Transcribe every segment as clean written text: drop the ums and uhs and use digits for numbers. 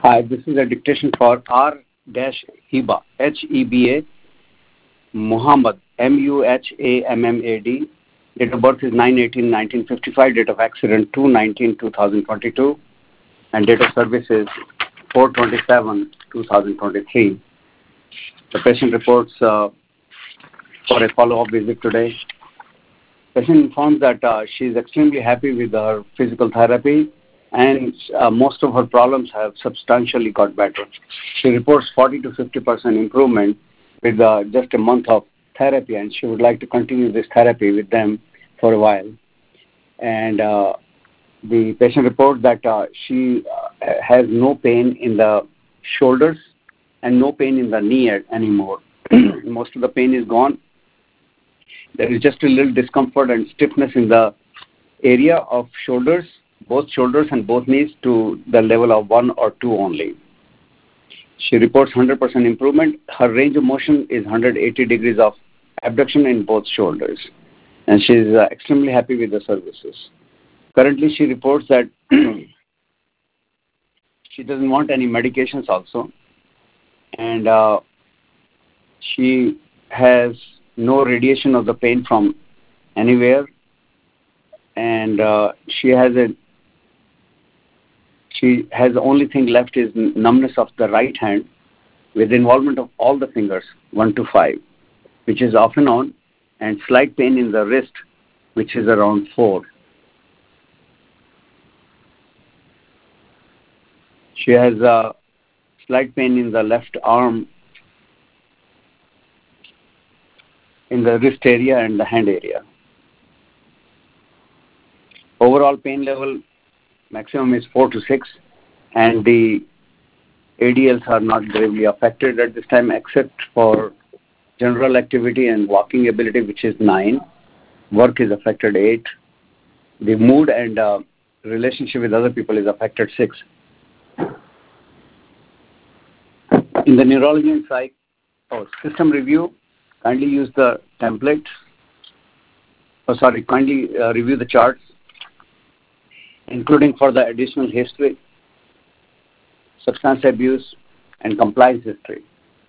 Hi, this is a dictation for R-Heba, H-E-B-A, Muhammad, M-U-H-A-M-M-A-D. Date of birth is 9/18/1955. Date of accident 2/19/2022. And date of service is 4/27/2023. The patient reports for a follow-up visit today. Patient informs that she is extremely happy with her physical therapy and most of her problems have substantially got better. She reports 40 to 50% improvement with just a month of therapy, and she would like to continue this therapy with them for a while. And the patient reports that she has no pain in the shoulders and no pain in the knee anymore. Most of the pain is gone. There is just a little discomfort and stiffness in the area of shoulders, both shoulders and both knees, to the level of 1 or 2 only. She reports 100% improvement. Her range of motion is 180 degrees of abduction in both shoulders, and she is extremely happy with the services. Currently, she reports that she doesn't want any medications also, and she has no radiation of the pain from anywhere, and she has the only thing left is numbness of the right hand with involvement of all the fingers 1 to 5, which is off and on, and slight pain in the wrist, which is around 4. She has a slight pain in the left arm, in the wrist area and the hand area. Overall pain level maximum is 4 to 6, and the ADLs are not gravely affected at this time except for general activity and walking ability, which is 9. Work is affected 8. The mood and relationship with other people is affected 6. In the neurology and system review, kindly use the template. Kindly review the charts, including for the additional history, substance abuse, and compliance history.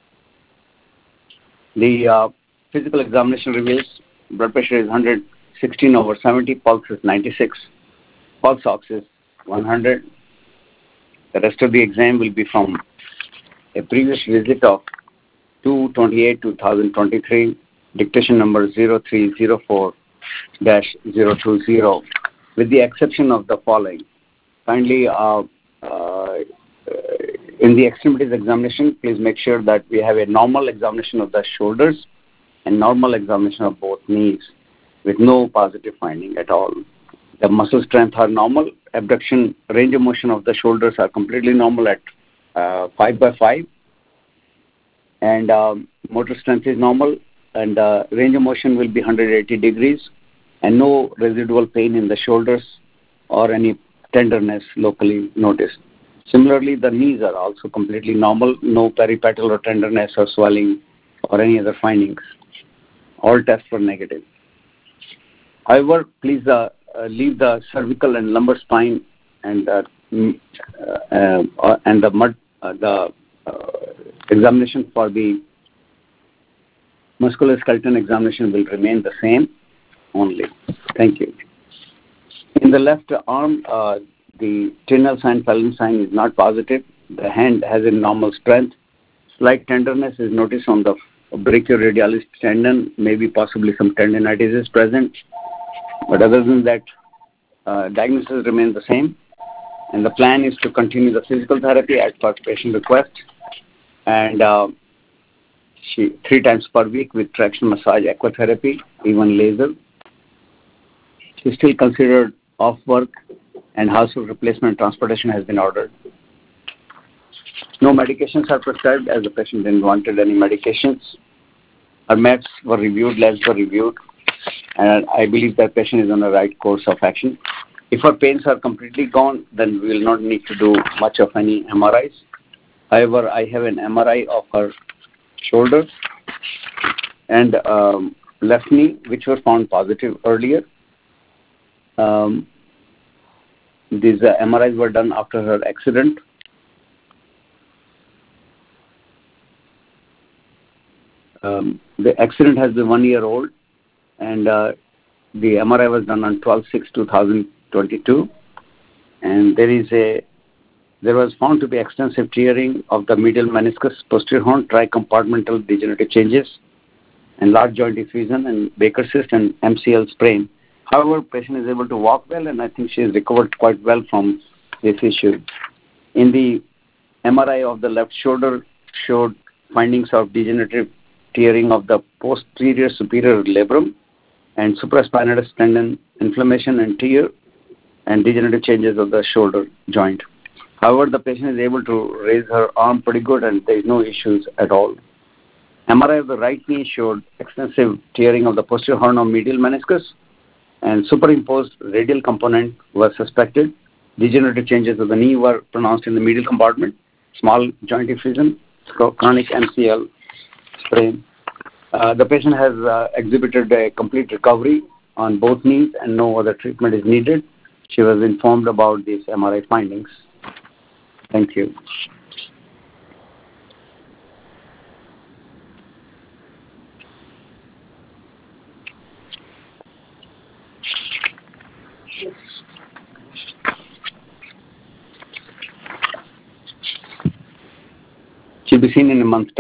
The physical examination reveals blood pressure is 116/70, pulse is 96, pulse ox is 100. The rest of the exam will be from a previous visit of 2/28/2023, dictation number 0304-020, with the exception of the following. Kindly, in the extremities examination, please make sure that we have a normal examination of the shoulders and normal examination of both knees with no positive finding at all. The muscle strength are normal. Abduction, range of motion of the shoulders are completely normal at 5/5. And motor strength is normal, and range of motion will be 180 degrees, and no residual pain in the shoulders or any tenderness locally noticed. Similarly, the knees are also completely normal, no peripetal or tenderness or swelling or any other findings. All tests were negative. However, please leave the cervical and lumbar spine and the examination for the musculoskeletal examination will remain the same only. Thank you. In the left arm, the Tinel sign, Fallon sign is not positive. The hand has a normal strength. Slight tenderness is noticed on the brachioradialis tendon. Maybe possibly some tendinitis is present. But other than that, diagnosis remains the same. And the plan is to continue the physical therapy as per patient request. And 3 times per week with traction massage, aquatherapy, even laser. She's still considered off work, and household replacement transportation has been ordered. No medications are prescribed as the patient didn't want any medications. Her meds were reviewed, labs were reviewed, and I believe that patient is on the right course of action. If her pains are completely gone, then we will not need to do much of any MRIs. However, I have an MRI of her shoulder and left knee, which were found positive earlier. These MRIs were done after her accident, The accident has been 1 year old, and the MRI was done on 12/6/2022, and there was found to be extensive tearing of the medial meniscus, posterior horn, tricompartmental degenerative changes, and large joint effusion, and Baker cyst, and MCL sprain. However, patient is able to walk well, and I think she has recovered quite well from this issue. In the MRI of the left shoulder showed findings of degenerative tearing of the posterior superior labrum and supraspinatus tendon inflammation and tear and degenerative changes of the shoulder joint. However, the patient is able to raise her arm pretty good, and there is no issues at all. MRI of the right knee showed extensive tearing of the posterior horn of medial meniscus, and superimposed radial component was suspected. Degenerative changes of the knee were pronounced in the medial compartment, small joint effusion, chronic MCL sprain. The patient has exhibited a complete recovery on both knees, and no other treatment is needed. She was informed about these MRI findings. Thank you. She'll be seen in a month's time.